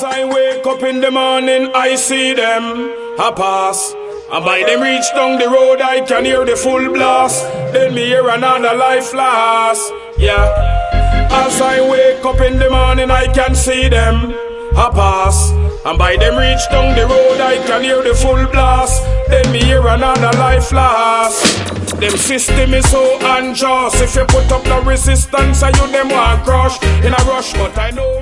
As I wake up in the morning, I see them a pass. And by them reach down the road, I can hear the full blast. Then me hear another life last. Yeah. As I wake up in the morning, I can see them a pass. And by them reach down the road, I can hear the full blast. Then me hear another life last. Them system is so unjust. If you put up no resistance, you them want crush in a rush. But I know